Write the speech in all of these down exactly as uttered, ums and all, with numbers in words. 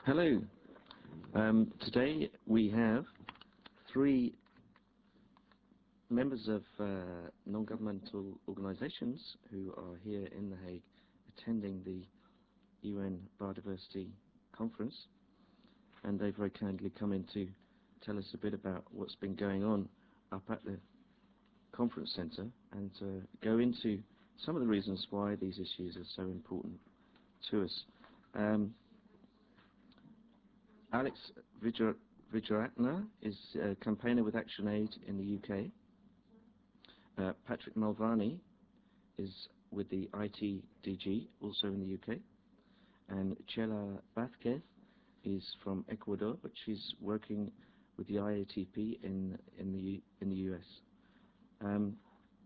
Hello. Um, today we have three members of uh, non-governmental organisations who are here in The Hague attending the U N Biodiversity Conference, and they've very kindly come in to tell us a bit about what's been going on up at the conference centre and to go into some of the reasons why these issues are so important to us. Um, Alex Vijayaratne is a campaigner with ActionAid in the U K. Uh, Patrick Malvani is with the I T D G, also in the U K. And Chela Vázquez is from Ecuador, but she's working with the I A T P in, in, the, in the U S. Um,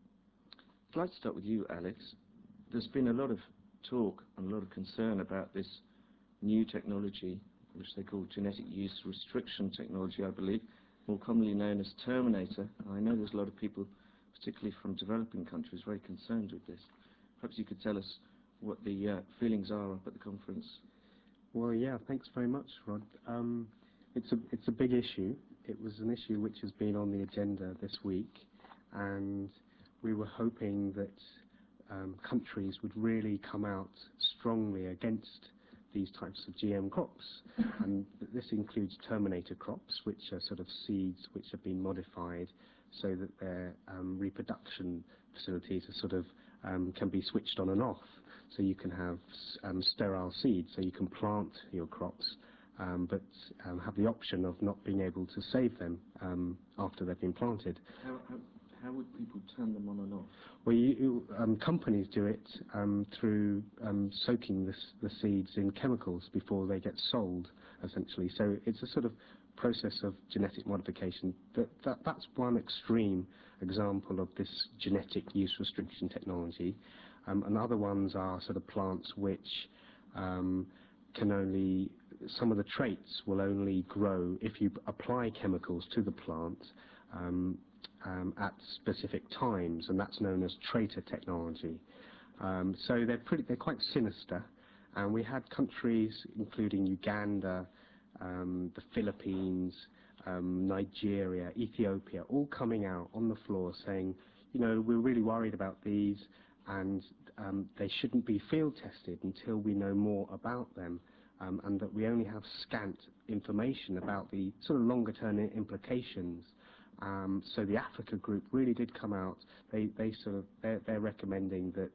I'd like to start with you, Alex. There's been a lot of talk and a lot of concern about this new technology, which they call genetic use restriction technology, I believe, more commonly known as Terminator. I know there's a lot of people, particularly from developing countries, very concerned with this. Perhaps you could tell us what the uh, feelings are up at the conference. Well, yeah, thanks very much, Rod. Um, it's a it's a big issue. It was an issue which has been on the agenda this week, and we were hoping that um, countries would really come out strongly against these types of G M crops, and this includes Terminator crops, which are sort of seeds which have been modified so that their um, reproduction facilities are sort of um, can be switched on and off. So you can have um, sterile seeds, so you can plant your crops, um, but um, have the option of not being able to save them um, after they've been planted. How, how, how would people turn them on and off? Well, you, you, um, companies do it um, through um, soaking the, the seeds in chemicals before they get sold, essentially. So it's a sort of process of genetic modification. That, that, that's one extreme example of this genetic use restriction technology. Um, and other ones are sort of plants which um, can only, some of the traits will only grow if you apply chemicals to the plant um, um, at specific times, and that's known as traitor technology. Um, so they're pretty, they're quite sinister, and we had countries including Uganda, um, the Philippines, um, Nigeria, Ethiopia, all coming out on the floor saying, you know, we're really worried about these, and um, they shouldn't be field tested until we know more about them, um, and that we only have scant information about the sort of longer term implications. Um, so the Africa group really did come out. They, they sort of they're, they're recommending that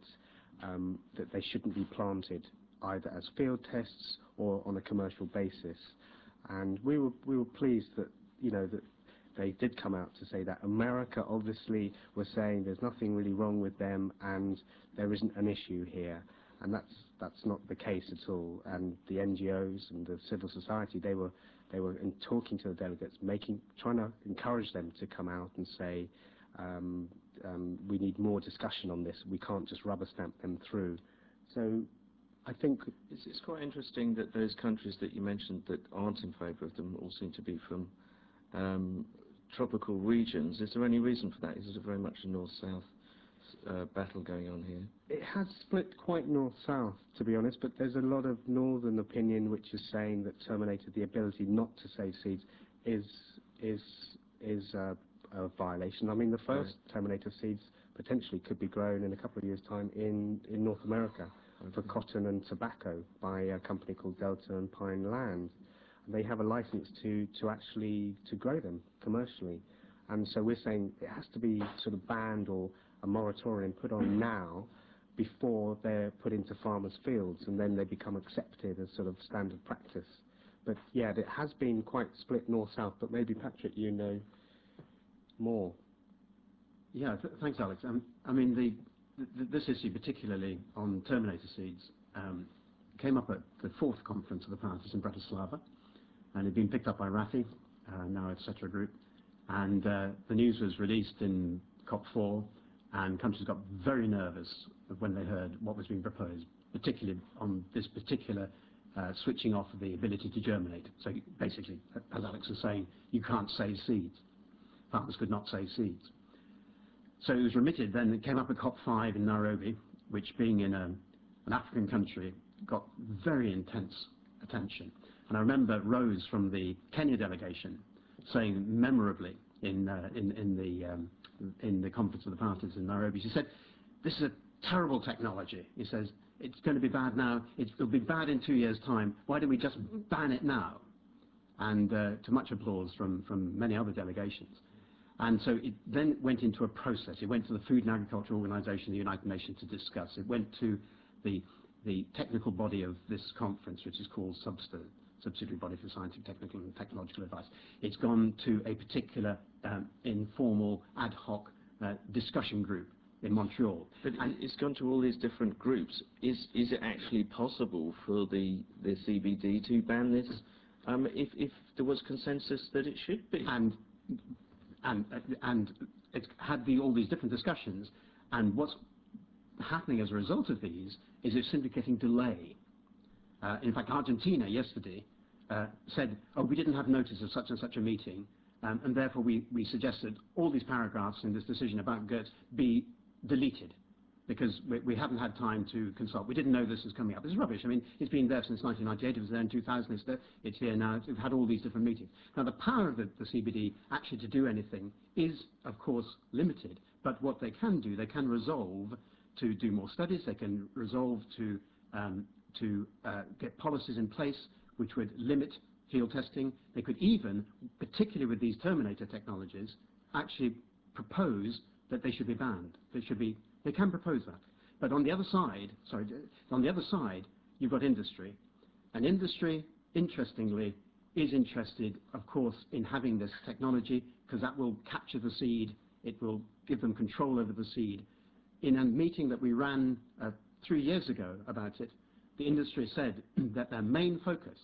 um, that they shouldn't be planted either as field tests or on a commercial basis. And we were we were pleased that you know that they did come out to say that. America obviously was saying there's nothing really wrong with them and there isn't an issue here, and that's that's not the case at all. And the N G Os and the civil society, they were they were in talking to the delegates, making trying to encourage them to come out and say um, um, we need more discussion on this. We can't just rubber stamp them through. So I think It's, it's quite interesting that those countries that you mentioned that aren't in favour of them all seem to be from um, tropical regions. Is there any reason for that? Is it a very much a north-south uh, battle going on here? it has split quite north-south, to be honest, but there's a lot of northern opinion which is saying that Terminator, the ability not to save seeds, is is is uh, a violation. I mean, the first right. Terminator seeds potentially could be grown in a couple of years' time in in North America okay. for cotton and tobacco by a company called Delta and Pine Land. They have a license to to actually to grow them commercially, and so we're saying it has to be sort of banned or a moratorium put on now before they're put into farmers' fields, and then they become accepted as sort of standard practice. But yeah, it has been quite split north-south, but maybe Patrick, you know more. Yeah, th thanks, Alex. Um, I mean, the, the, this issue, particularly on Terminator seeds, um, came up at the fourth conference of the parties in Bratislava, and had been picked up by RAFI, uh, now et cetera Group, and uh, the news was released in COP four, and countries got very nervous when they heard what was being proposed, particularly on this particular uh, switching off of the ability to germinate. So basically, as Alex was saying, you can't save seeds. Farmers could not save seeds. So it was remitted, then it came up at COP five in Nairobi, which being in a, an African country got very intense attention. And I remember Rose from the Kenya delegation saying memorably in, uh, in, in, the, um, in the Conference of the Parties in Nairobi, she said, this is a terrible technology. He says, it's going to be bad now, it'll be bad in two years' time, why don't we just ban it now? And uh, to much applause from, from many other delegations. And so it then went into a process. It went to the Food and Agriculture Organization of the United Nations to discuss. It went to the, the technical body of this conference, which is called SUBSTA, Subsidiary Body for Scientific, Technical and Technological Advice. It's gone to a particular um, informal ad hoc uh, discussion group in Montreal. But and it's gone to all these different groups. Is, is it actually possible for the, the C B D to ban this um, if, if there was consensus that it should be? And, and, uh, and it's had the, all these different discussions, and what's happening as a result of these is it's simply getting delay. Uh, in fact, Argentina yesterday uh, said, oh, we didn't have notice of such and such a meeting, um, and therefore we, we suggested all these paragraphs in this decision about GERT be deleted, because we, we haven't had time to consult. We didn't know this was coming up. This is rubbish. I mean, it's been there since nineteen ninety-eight. It was there in two thousand. It's, there, it's here now. We've had all these different meetings. Now, the power of the, the C B D actually to do anything is, of course, limited. But what they can do, they can resolve to do more studies. They can resolve to, um, to uh, get policies in place which would limit field testing. They could even, particularly with these terminator technologies, actually propose that they should be banned. They should be, they can propose that. But on the other side, sorry, on the other side, you've got industry. And industry, interestingly, is interested, of course, in having this technology, because that will capture the seed, it will give them control over the seed. In a meeting that we ran uh, three years ago about it, the industry said that their main focus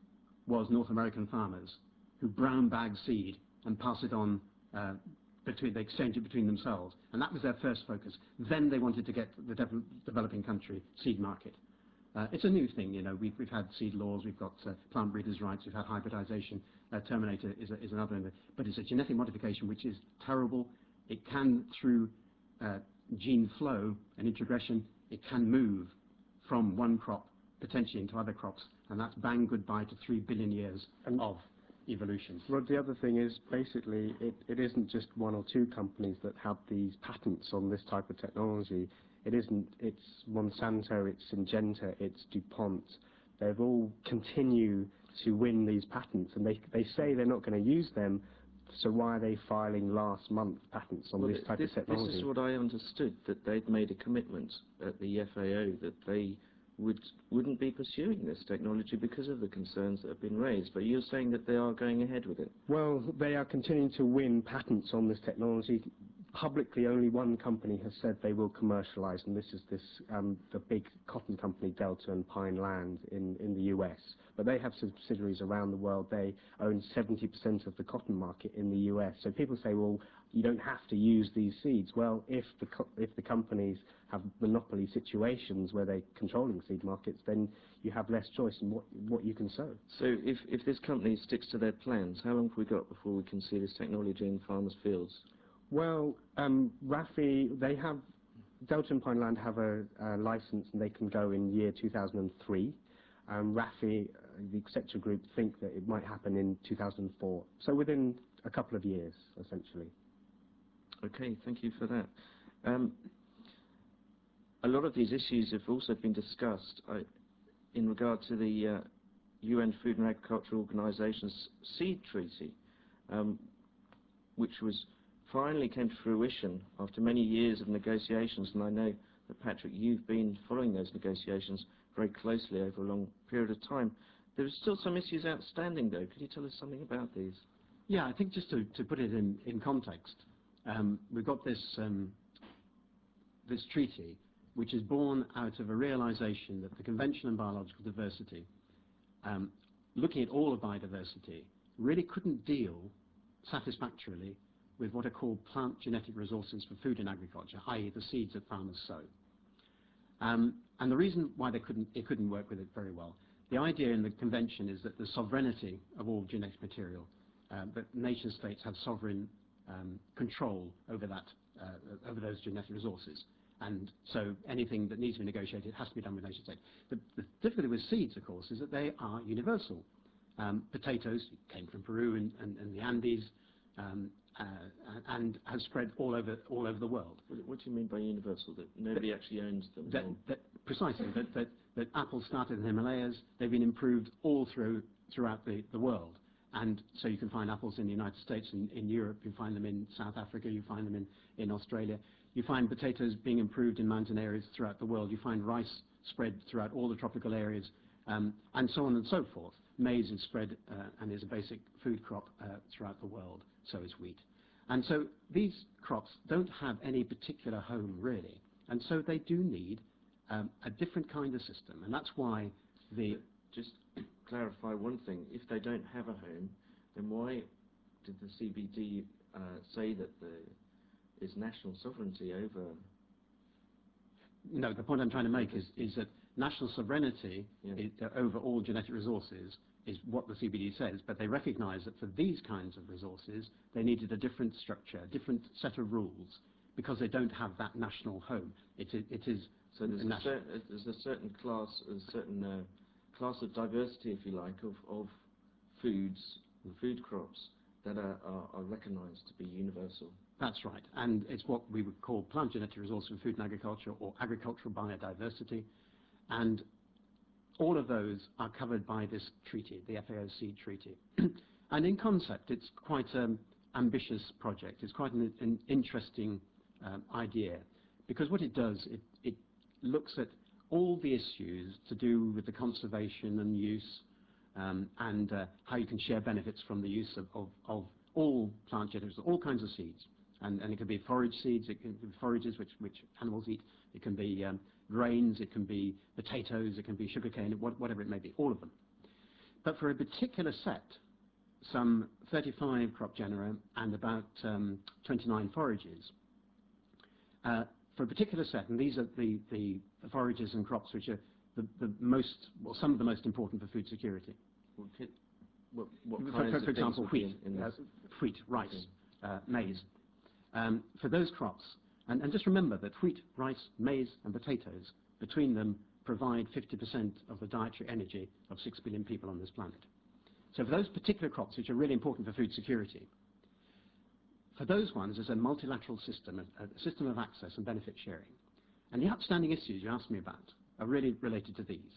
was North American farmers who brown bag seed and pass it on uh, Between, they exchange it between themselves, and that was their first focus. Then they wanted to get the de developing country seed market. Uh, it's a new thing, you know. We've, we've had seed laws, we've got uh, plant breeders' rights, we've had hybridization. Uh, Terminator is, a, is another, but it's a genetic modification which is terrible. It can, through uh, gene flow and introgression, it can move from one crop potentially into other crops, and that's bang goodbye to three billion years and of evolution. Rod, the other thing is basically it, it isn't just one or two companies that have these patents on this type of technology. It isn't, it's Monsanto, it's Syngenta, it's DuPont. They've all continue to win these patents, and they, they say they're not going to use them, so why are they filing last month patents on well, this type this, of technology? This is what I understood, that they'd made a commitment at the F A O that they would, wouldn't be pursuing this technology because of the concerns that have been raised. But you're saying that they are going ahead with it? Well, they are continuing to win patents on this technology. Publicly, only one company has said they will commercialize, and this is this um, the big cotton company, Delta and Pine Land in, in the U S. But they have subsidiaries around the world. They own seventy percent of the cotton market in the U S. So people say, well, you don't have to use these seeds. Well, if the, co if the companies have monopoly situations where they're controlling seed markets, then you have less choice in what, what you can sow. So if, if this company sticks to their plans, how long have we got before we can see this technology in farmers' fields? Well, um, RAFI, they have, Delta and Pine Land have a, a license, and they can go in year two thousand three. Um, RAFI, uh, the Acceptor Group, think that it might happen in two thousand four. So within a couple of years, essentially. Okay, thank you for that. Um, a lot of these issues have also been discussed uh, in regard to the uh, U N Food and Agriculture Organization's seed treaty, um, which was finally came to fruition after many years of negotiations, and I know that, Patrick, you've been following those negotiations very closely over a long period of time. There are still some issues outstanding, though. Could you tell us something about these? Yeah, I think just to, to put it in, in context, um, we've got this, um, this treaty which is born out of a realization that the Convention on Biological Diversity, um, looking at all of biodiversity, really couldn't deal satisfactorily with what are called plant genetic resources for food and agriculture, that is the seeds that farmers sow. Um, and the reason why they couldn't, it couldn't work with it very well, the idea in the convention is that the sovereignty of all genetic material, uh, that nation states have sovereign um, control over that, uh, over those genetic resources. And so anything that needs to be negotiated has to be done with nation states. The, the difficulty with seeds, of course, is that they are universal. Um, potatoes came from Peru and, and, and the Andes, um, uh, and has spread all over all over the world. What, what do you mean by universal? That nobody that, actually owns them? That, that, precisely. that, that, that apples started in the Himalayas. They've been improved all through throughout the, the world. And so you can find apples in the United States, in, in Europe, you find them in South Africa, you find them in, in Australia. You find potatoes being improved in mountain areas throughout the world. You find rice spread throughout all the tropical areas, um, and so on and so forth. Maize is spread uh, and is a basic food crop uh, throughout the world, so is wheat. And so these crops don't have any particular home, really. And so they do need um, a different kind of system, and that's why the... Just clarify one thing. If they don't have a home, then why did the C B D uh, say that there is national sovereignty over... No, the point I'm trying to make is, is that national sovereignty yeah. is, uh, over all genetic resources is what the C B D says, but they recognize that for these kinds of resources, they needed a different structure, a different set of rules, because they don't have that national home. It, it, it is... So there's a, cer there's a certain class, a certain... Uh, class of diversity, if you like, of, of foods, food crops that are, are, are recognized to be universal. That's right, and it's what we would call plant genetic resources for food and agriculture, or agricultural biodiversity, and all of those are covered by this treaty, the F A O Seed Treaty. And in concept, it's quite an ambitious project. It's quite an, an interesting um, idea, because what it does, it, it looks at all the issues to do with the conservation and use um, and uh, how you can share benefits from the use of, of, of all plant genetics, all kinds of seeds. And, and it can be forage seeds, it can be forages which, which animals eat, it can be um, grains, it can be potatoes, it can be sugarcane, what, whatever it may be, all of them. But for a particular set, some thirty-five crop genera and about um, twenty-nine forages, uh, for a particular set, and these are the, the, the forages and crops which are the, the most, well, some of the most important for food security. What, what, what for, kinds for, of for example, wheat, in, in uh, wheat, rice, uh, maize. Um, for those crops, and, and just remember that wheat, rice, maize, and potatoes, between them, provide fifty percent of the dietary energy of six billion people on this planet. So for those particular crops, which are really important for food security, for those ones, there's a multilateral system, a, a system of access and benefit sharing. And the outstanding issues you asked me about are really related to these.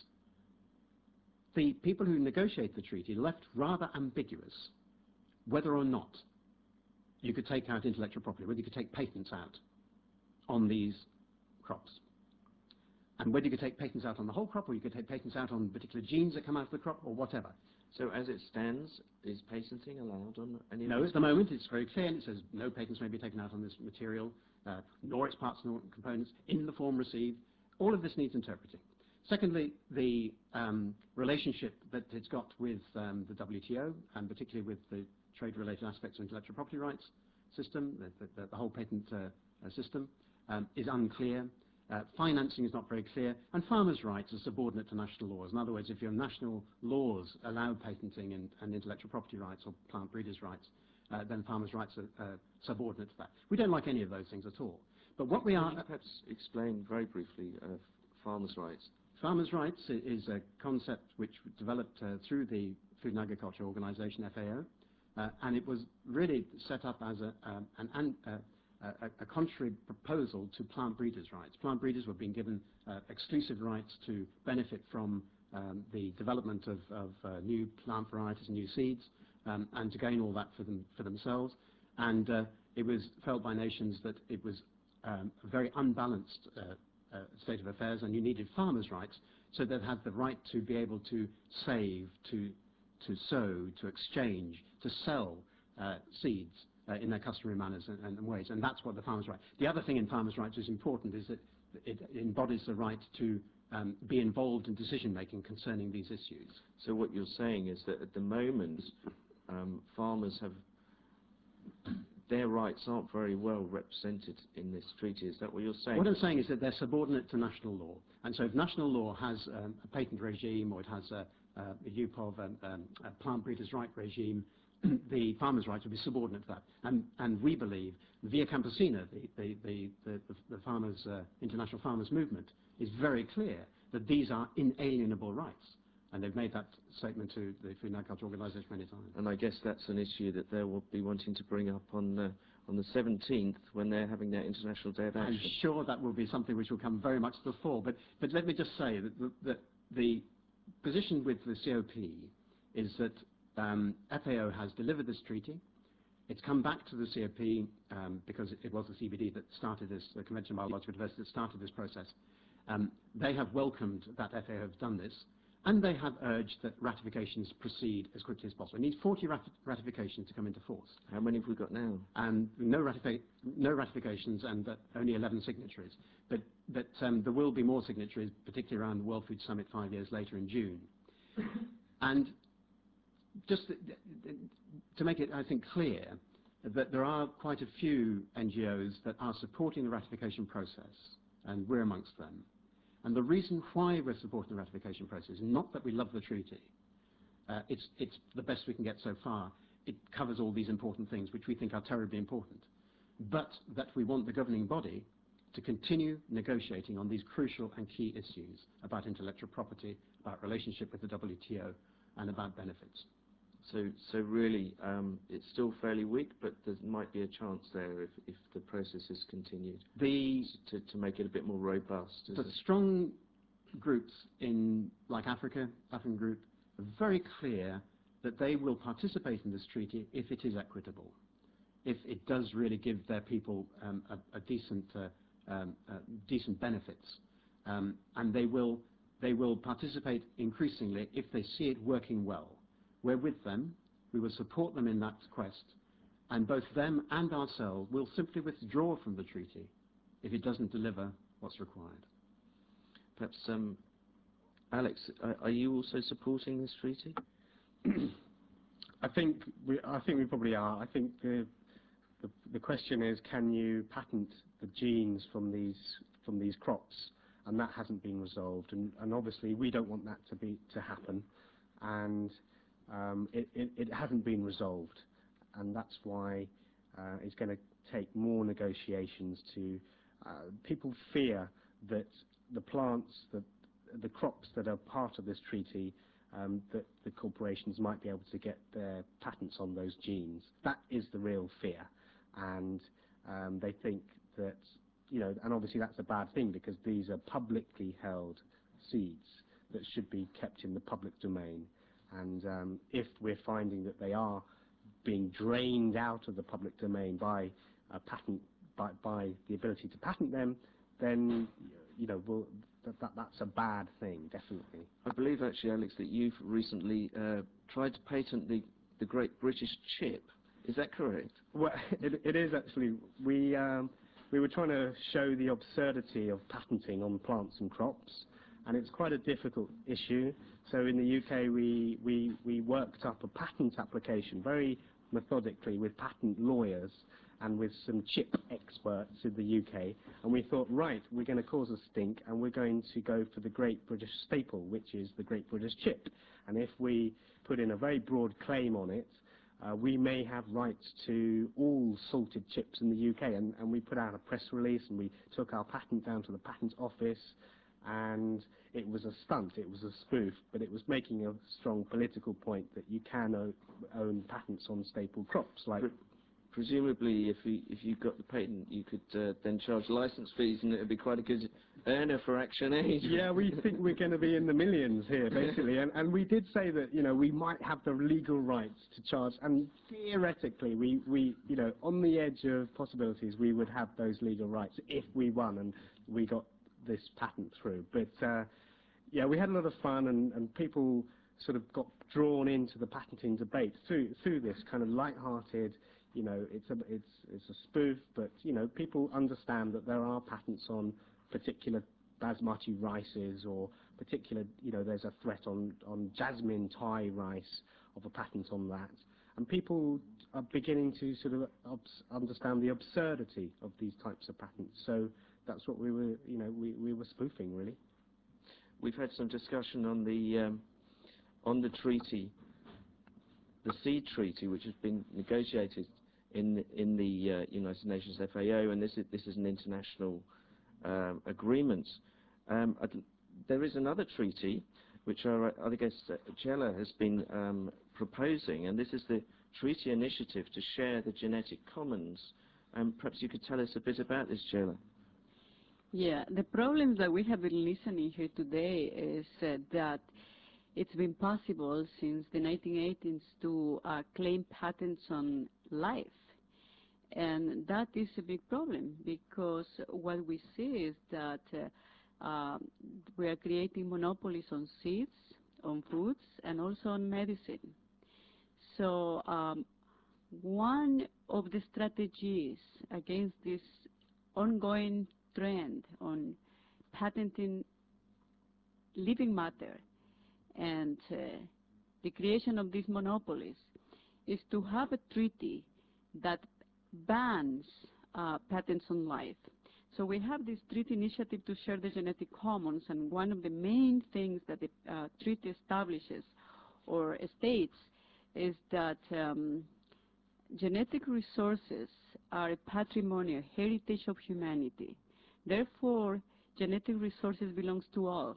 The people who negotiate the treaty left rather ambiguous whether or not you could take out intellectual property, whether you could take patents out on these crops. And whether you could take patents out on the whole crop, or you could take patents out on particular genes that come out of the crop, or whatever. So as it stands, is patenting allowed on any of No, these at the moment it's very clear, and it says no patents may be taken out on this material, uh, nor its parts nor components, in the form received. All of this needs interpreting. Secondly, the um, relationship that it's got with um, the W T O, and particularly with the trade-related aspects of intellectual property rights system, the, the, the whole patent uh, system, um, is unclear. Uh, financing is not very clear, and farmers' rights are subordinate to national laws. In other words, if your national laws allow patenting and, and intellectual property rights or plant breeders' rights, uh, then farmers' rights are uh, subordinate to that. We don't like any of those things at all. But what we Can are... you perhaps explain very briefly uh, farmers' rights? Farmers' rights is a concept which was developed uh, through the Food and Agriculture Organization, F A O, uh, and it was really set up as a, um, an... an uh, A, a contrary proposal to plant breeders' rights. Plant breeders were being given uh, exclusive rights to benefit from um, the development of, of uh, new plant varieties and new seeds, um, and to gain all that for, them, for themselves. And uh, it was felt by nations that it was um, a very unbalanced uh, uh, state of affairs, and you needed farmers' rights so they had the right to be able to save, to, to sow, to exchange, to sell uh, seeds Uh, in their customary manners and, and ways, and that's what the farmers' right. The other thing in farmers' rights is important is that it embodies the right to um, be involved in decision-making concerning these issues. So what you're saying is that at the moment, um, farmers have, their rights aren't very well represented in this treaty. Is that what you're saying? What I'm saying is that they're subordinate to national law, and so if national law has um, a patent regime, or it has a, a U P O V, um, um, a plant breeders' right regime, the farmers' rights would be subordinate to that. And, and we believe Via Campesina, the, the, the, the, the farmers, uh, international farmers movement, is very clear that these are inalienable rights. And they've made that statement to the Food and Agriculture Organisation many times. And I guess that's an issue that they will be wanting to bring up on uh, on the seventeenth when they're having their International Day of Action. I'm sure that will be something which will come very much to the fore. But, but let me just say that the, that the position with the C O P is that um, F A O has delivered this treaty. It's come back to the C O P um, because it was the C B D that started this, the Convention on Biological Diversity that started this process. Um, they have welcomed that F A O has done this, and they have urged that ratifications proceed as quickly as possible. It needs forty rat ratifications to come into force. How many have we got now? And no, ratifi no ratifications and uh, only eleven signatories. But, but um, there will be more signatories, particularly around the World Food Summit five years later in June. And just th th to make it, I think, clear that there are quite a few N G Os that are supporting the ratification process, and we're amongst them. And the reason why we're supporting the ratification process is not that we love the treaty. Uh, it's, it's the best we can get so far. It covers all these important things which we think are terribly important. But that we want the governing body to continue negotiating on these crucial and key issues about intellectual property, about relationship with the W T O, and about benefits. So, so really, um, it's still fairly weak, but there might be a chance there if, if the process is continued The, to, to make it a bit more robust. the strong groups in, like Africa, African Group, are very clear that they will participate in this treaty if it is equitable, if it does really give their people um, a, a decent, uh, um, uh, decent benefits, um, and they will, they will participate increasingly if they see it working well. We're with them, we will support them in that quest, and both them and ourselves will simply withdraw from the treaty if it doesn't deliver what's required. Perhaps, um, Alex, are, are you also supporting this treaty? I think we, I think we probably are. I think the, the the question is, can you patent the genes from these from these crops, and that hasn't been resolved. And, and obviously, we don't want that to be to happen, and um, it, it it hasn't been resolved, and that's why uh, it's going to take more negotiations. To uh, people fear that the plants, the the crops that are part of this treaty, Um, that the corporations might be able to get their patents on those genes. That is the real fear, and um, they think that, you know, and obviously that's a bad thing because these are publicly held seeds that should be kept in the public domain, and um, if we're finding that they are being drained out of the public domain by a patent, by, by the ability to patent them, then, you know, we'll, That, that, that's a bad thing, definitely. I believe actually, Alex, that you've recently uh, tried to patent the, the Great British Chip. Is that correct? Well, it, it is actually. We, um, we were trying to show the absurdity of patenting on plants and crops, and it's quite a difficult issue. So in the U K, we, we, we worked up a patent application very methodically with patent lawyers and with some chip experts in the U K, and we thought, right, we're going to cause a stink, and we're going to go for the Great British Staple, which is the Great British Chip. And if we put in a very broad claim on it, uh, we may have rights to all salted chips in the U K. And, and we put out a press release, and we took our patent down to the patent office, and it was a stunt, it was a spoof, but it was making a strong political point that you can o own patents on staple crops, like... Presumably, if you if you got the patent, you could uh, then charge license fees, and it would be quite a good earner for ActionAid. Yeah, we think we're going to be in the millions here, basically, and and we did say that, you know, we might have the legal rights to charge, and theoretically, we we you know, on the edge of possibilities, we would have those legal rights if we won and we got this patent through. But uh, yeah, we had a lot of fun, and and people sort of got drawn into the patenting debate through through this kind of light-hearted. You know, it's a it's it's a spoof, but you know, people understand that there are patents on particular basmati rices, or particular, you know, there's a threat on on jasmine Thai rice of a patent on that, and people are beginning to sort of obs understand the absurdity of these types of patents. So that's what we were, you know, we we were spoofing, really. We've had some discussion on the um, on the treaty, the seed treaty, which has been negotiated in in the uh, United Nations F A O, and this is this is an international um, agreement. Um, there is another treaty which our, I guess, uh, Cella has been um, proposing, and this is the treaty initiative to share the genetic commons. Um, perhaps you could tell us a bit about this, Cella. Yeah, the problem that we have been listening here today is uh, that it's been possible since the nineteen eighties to uh, claim patents on life. And that is a big problem, because what we see is that uh, uh, we are creating monopolies on seeds, on foods, and also on medicine. So um, one of the strategies against this ongoing trend on patenting living matter and uh, the creation of these monopolies is to have a treaty that bans uh, patents on life. So we have this treaty initiative to share the genetic commons, and one of the main things that the uh, treaty establishes or states is that um, genetic resources are a patrimony, a heritage of humanity. Therefore, genetic resources belongs to all.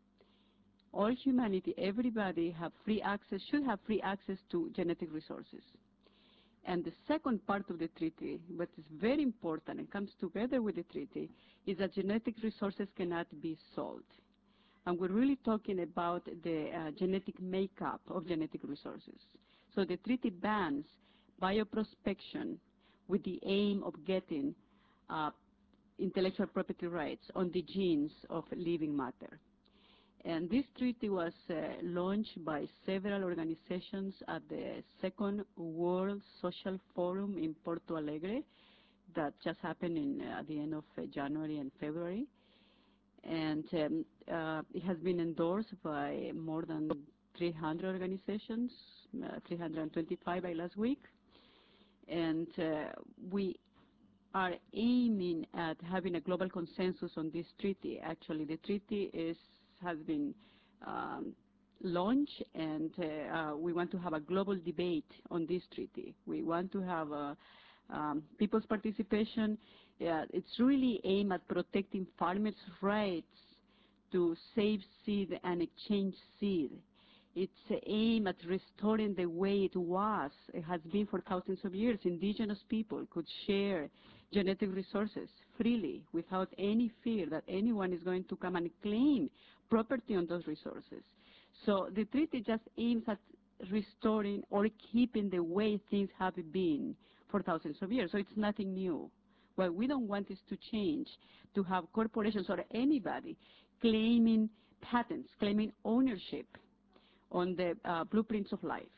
All humanity, everybody have free access, should have free access to genetic resources. And the second part of the treaty, what is very important and comes together with the treaty, is that genetic resources cannot be sold. And we're really talking about the uh, genetic makeup of genetic resources. So the treaty bans bioprospection with the aim of getting uh, intellectual property rights on the genes of living matter. And this treaty was uh, launched by several organizations at the Second World Social Forum in Porto Alegre that just happened in, uh, at the end of uh, January and February. And um, uh, it has been endorsed by more than three hundred organizations, uh, three hundred twenty-five by last week. And uh, we are aiming at having a global consensus on this treaty. Actually, the treaty is has been um, launched, and uh, uh, we want to have a global debate on this treaty. We want to have uh, um, people's participation. Uh, it's really aimed at protecting farmers' rights to save seed and exchange seed. It's uh, aimed at restoring the way it was, it has been for thousands of years. Indigenous people could share genetic resources freely without any fear that anyone is going to come and claim property on those resources. So the treaty just aims at restoring or keeping the way things have been for thousands of years. So it's nothing new. What we don't want is to change, to have corporations or anybody claiming patents, claiming ownership on the uh, blueprints of life.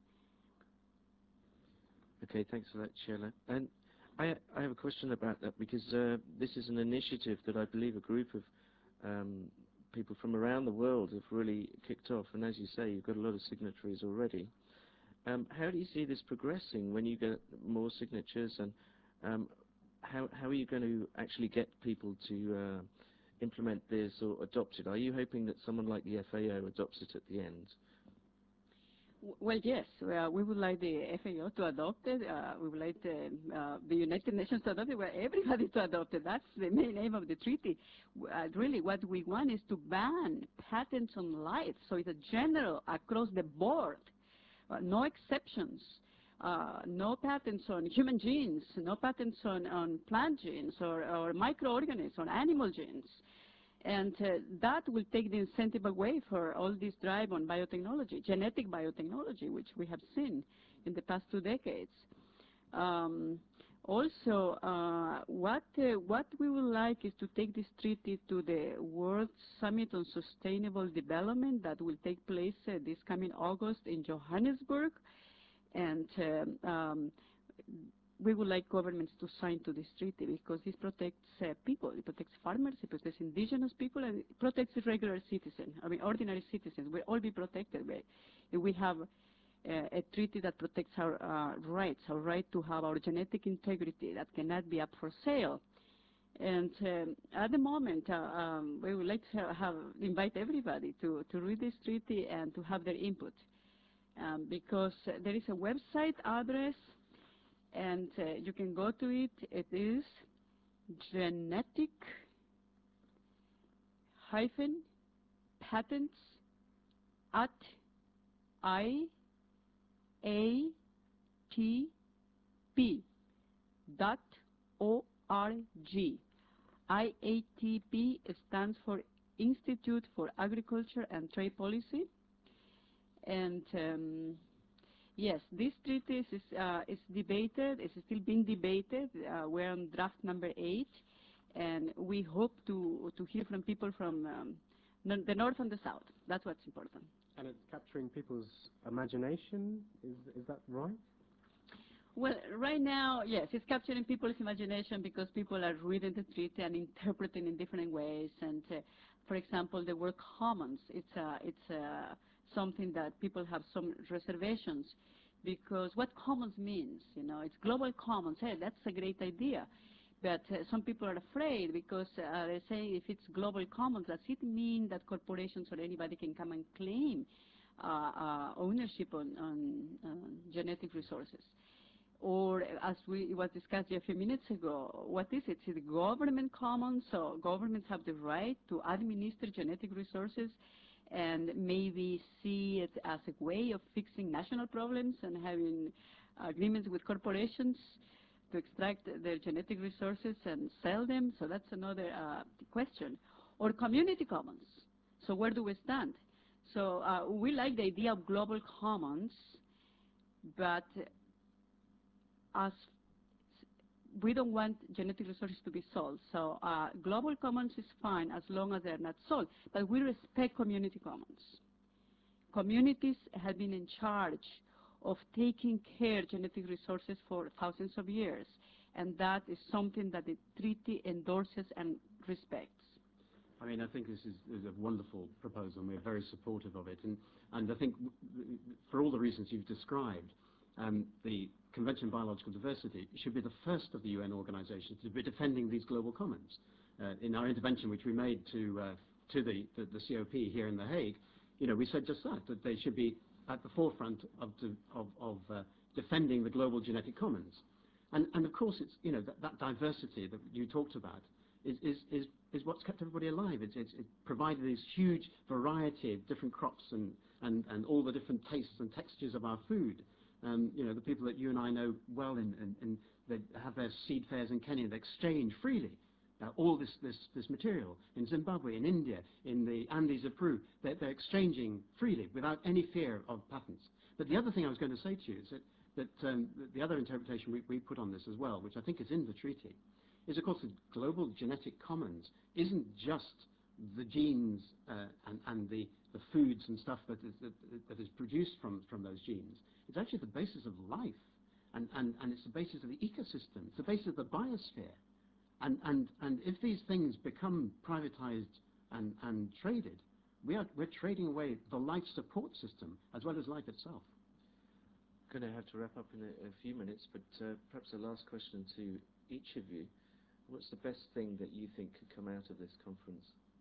Okay, thanks for that, Cella. And I, I have a question about that, because uh, this is an initiative that I believe a group of um, people from around the world have really kicked off, and as you say, you've got a lot of signatories already. Um, how do you see this progressing when you get more signatures, and um, how, how are you going to actually get people to uh, implement this or adopt it? Are you hoping that someone like the F A O adopts it at the end? Well, yes, uh, we would like the F A O to adopt it. Uh, we would like the, uh, the United Nations to adopt it, well, everybody to adopt it. That's the main aim of the treaty. Uh, really, what we want is to ban patents on life, so it's a general across the board, uh, no exceptions. Uh, no patents on human genes, no patents on, on plant genes or, or microorganisms, on animal genes. And uh, that will take the incentive away for all this drive on biotechnology, genetic biotechnology, which we have seen in the past two decades. Um, also, uh, what, uh, what we would like is to take this treaty to the World Summit on Sustainable Development that will take place uh, this coming August in Johannesburg. And um, um, we would like governments to sign to this treaty, because this protects uh, people. It protects farmers, it protects indigenous people, and it protects regular citizens. I mean, ordinary citizens. We'll all be protected. We, we have uh, a treaty that protects our uh, rights, our right to have our genetic integrity that cannot be up for sale. And um, at the moment, uh, um, we would like to have, invite everybody to, to read this treaty and to have their input. Um, because uh, there is a website address, and uh, you can go to it. It is genetic hyphen patents at I A T P dot O R G. I A T P stands for Institute for Agriculture and Trade Policy. And um, yes, this treaty is, uh, is debated, it's still being debated. Uh, we're on draft number eight, and we hope to, to hear from people from um, no, the north and the south. That's what's important. And it's capturing people's imagination, is, is that right? Well, right now, yes, it's capturing people's imagination because people are reading the treaty and interpreting in different ways. And, uh, for example, the word commons, it's, uh, it's uh, something that people have some reservations because what commons means, you know, it's global commons. Hey, that's a great idea. But uh, some people are afraid because uh, they're saying if it's global commons, does it mean that corporations or anybody can come and claim uh, uh, ownership on, on uh, genetic resources? Or, as we it was discussed a few minutes ago, what is it? Is it government commons? So governments have the right to administer genetic resources and maybe see it as a way of fixing national problems and having agreements with corporations to extract their genetic resources and sell them. So that's another uh, question. Or community commons. So where do we stand? So uh, we like the idea of global commons, but as we don't want genetic resources to be sold. So uh, global commons is fine as long as they're not sold, but we respect community commons. Communities have been in charge of taking care of genetic resources for thousands of years, and that is something that the treaty endorses and respects. I mean, I think this is, is a wonderful proposal, and we're very supportive of it. And, and I think for all the reasons you've described, um, the Convention on Biological Diversity should be the first of the U N organizations to be defending these global commons. Uh, in our intervention, which we made to, uh, to the, the, the C O P here in The Hague, you know, we said just that, that they should be at the forefront of, of, of uh, defending the global genetic commons. And, and of course, it's, you know, that, that diversity that you talked about is, is, is, is what's kept everybody alive. It's, it's, it provided this huge variety of different crops and, and, and all the different tastes and textures of our food. Um, you know, the people that you and I know well, in, in, in, they have their seed fairs in Kenya, they exchange freely uh, all this, this, this material. In Zimbabwe, in India, in the Andes of Peru, they're, they're exchanging freely without any fear of patents. But the other thing I was going to say to you is that, that um, the other interpretation we, we put on this as well, which I think is in the treaty, is of course the global genetic commons isn't just the genes uh, and, and the, the foods and stuff that is, that, that is produced from, from those genes. It's actually the basis of life, and, and, and it's the basis of the ecosystem. It's the basis of the biosphere. And, and, and if these things become privatized and, and traded, we are, we're trading away the life support system as well as life itself. Going to have to wrap up in a, a few minutes, but uh, perhaps a last question to each of you. What's the best thing that you think could come out of this conference?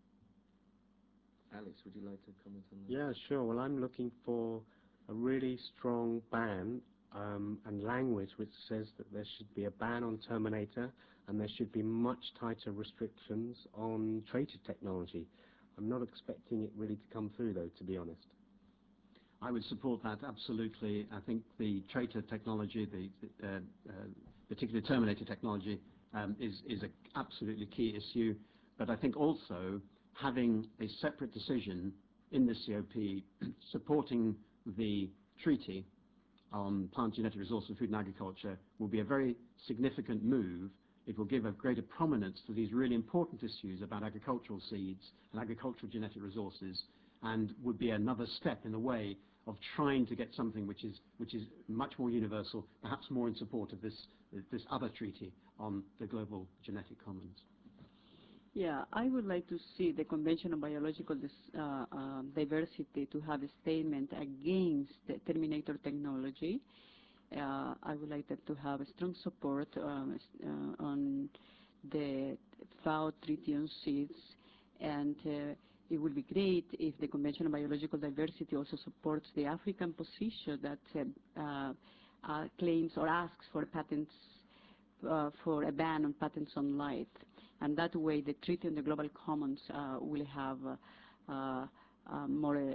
Alex, would you like to comment on that? Yeah, sure. Well, I'm looking for a really strong ban um, and language which says that there should be a ban on Terminator and there should be much tighter restrictions on traitor technology. I'm not expecting it really to come through, though, to be honest. I would support that absolutely. I think the traitor technology, the uh, uh, particularly Terminator technology, um, is, is an absolutely key issue. But I think also having a separate decision in the C O P supporting the treaty on plant genetic resources, food and agriculture will be a very significant move. It will give a greater prominence to these really important issues about agricultural seeds and agricultural genetic resources, and would be another step in the way of trying to get something which is, which is much more universal, perhaps more in support of this, this other treaty on the global genetic commons. Yeah, I would like to see the Convention on Biological dis, uh, uh, Diversity to have a statement against the Terminator technology. Uh, I would like them to have a strong support um, uh, on the F A O Treaty on Seeds, and uh, it would be great if the Convention on Biological Diversity also supports the African position that uh, uh, uh, claims or asks for patents, uh, for a ban on patents on life. And that way the Treaty on the Global Commons uh, will have uh, uh, uh, more uh,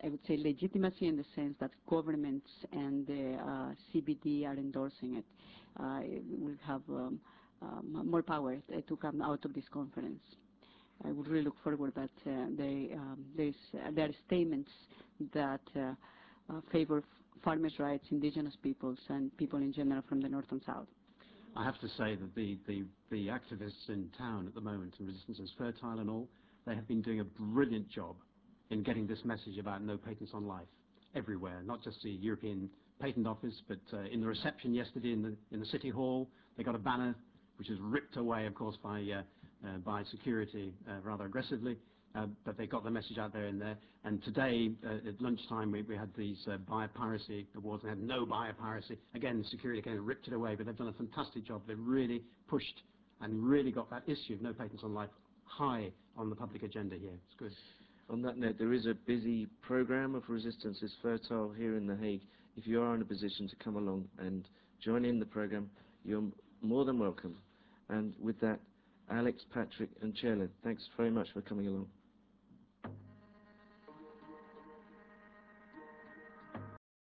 I would say, legitimacy in the sense that governments and the uh, C B D are endorsing it. Uh, it will have um, um, more power to come out of this conference. I would really look forward that uh, they, um, there's, uh, there are statements that uh, uh, favor farmers' rights, indigenous peoples, and people in general from the north and south. I have to say that the, the, the activists in town at the moment, and Resistance is Fertile and all, they have been doing a brilliant job in getting this message about no patents on life everywhere, not just the European Patent Office, but uh, in the reception yesterday in the, in the City Hall, they got a banner which was ripped away, of course, by, uh, uh, by security uh, rather aggressively, uh, but they got the message out there in there. And today, uh, at lunchtime, we, we had these uh, biopiracy awards, and had no biopiracy. Again, security came and ripped it away, but they've done a fantastic job. They've really pushed and really got that issue of no patents on life high on the public agenda here. It's good. On that note, there is a busy program of Resistance is Fertile here in The Hague. If you are in a position to come along and join in the program, you're more than welcome. And with that, Alex, Patrick and Chelin, thanks very much for coming along.